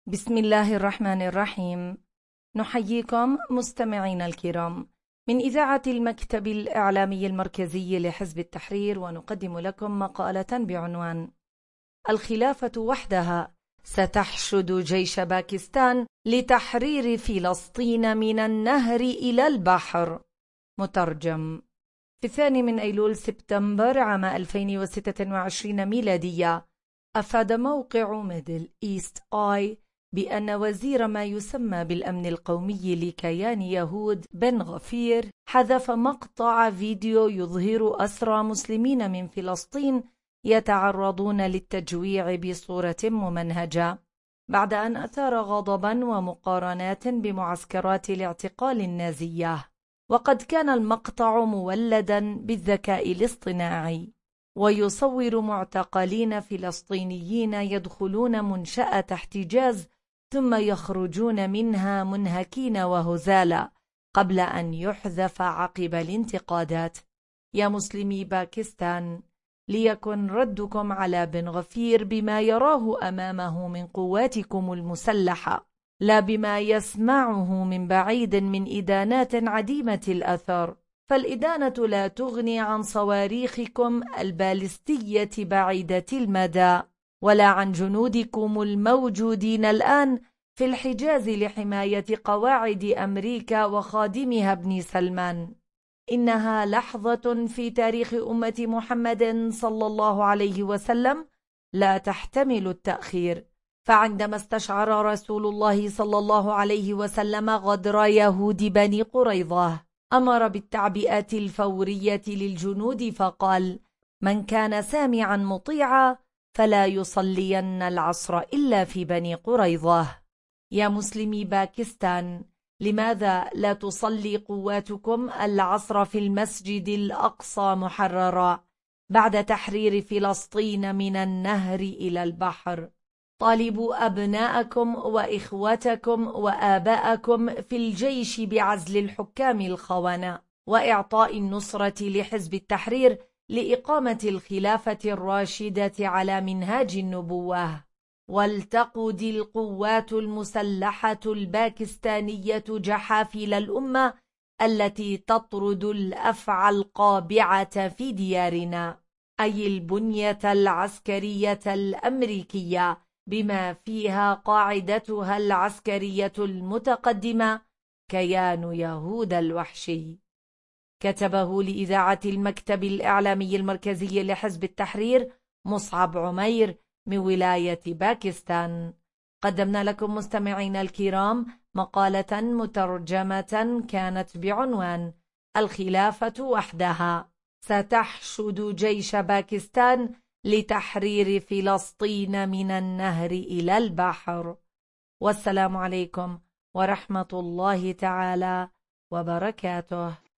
بسم الله الرحمن الرحيم. نحييكم مستمعينا الكرام من إذاعة المكتب الإعلامي المركزي لحزب التحرير، ونقدم لكم مقالة بعنوان: الخلافة وحدها ستحشد جيش باكستان لتحرير فلسطين من النهر إلى البحر. مترجم. في 2 أيلول سبتمبر عام 2026 ميلادية، أفاد موقع ميدل إيست آي بأن وزير ما يسمى بالأمن القومي لكيان يهود بن غفير حذف مقطع فيديو يظهر أسرى مسلمين من فلسطين يتعرضون للتجويع بصورة ممنهجة، بعد أن أثار غضبا ومقارنات بمعسكرات الاعتقال النازية. وقد كان المقطع مولدا بالذكاء الاصطناعي، ويصور معتقلين فلسطينيين يدخلون منشأة احتجاز ثم يخرجون منها منهكين وهزالا قبل أن يحذف عقب الانتقادات. يا مسلمي باكستان، ليكن ردكم على بن غفير بما يراه أمامه من قواتكم المسلحة، لا بما يسمعه من بعيد من إدانات عديمة الأثر، فالإدانة لا تغني عن صواريخكم البالستية بعيدة المدى، ولا عن جنودكم الموجودين الآن في الحجاز لحماية قواعد أمريكا وخادمها ابن سلمان. إنها لحظة في تاريخ أمة محمد صلى الله عليه وسلم لا تحتمل التأخير، فعندما استشعر رسول الله صلى الله عليه وسلم غدر يهود بني قريظة، أمر بالتعبئة الفورية للجنود فقال: من كان سامعا مطيعا فلا يصلين العصر إلا في بني قريظة. يا مسلمي باكستان، لماذا لا تصلي قواتكم العصر في المسجد الأقصى محررا بعد تحرير فلسطين من النهر إلى البحر؟ طالبوا أبناءكم وإخوتكم وآباءكم في الجيش بعزل الحكام الخونة وإعطاء النصرة لحزب التحرير لإقامة الخلافة الراشدة على منهاج النبوة. ولتقود القوات المسلحة الباكستانية جحافل الأمة التي تطرد الأفعى القابعة في ديارنا، أي البنية العسكرية الأمريكية بما فيها قاعدتها العسكرية المتقدمة كيان يهود الوحشي. كتبه لإذاعة المكتب الإعلامي المركزي لحزب التحرير مصعب عمير من ولاية باكستان. قدمنا لكم مستمعينا الكرام مقالة مترجمة كانت بعنوان: الخلافة وحدها ستحشد جيش باكستان لتحرير فلسطين من النهر إلى البحر. والسلام عليكم ورحمة الله تعالى وبركاته.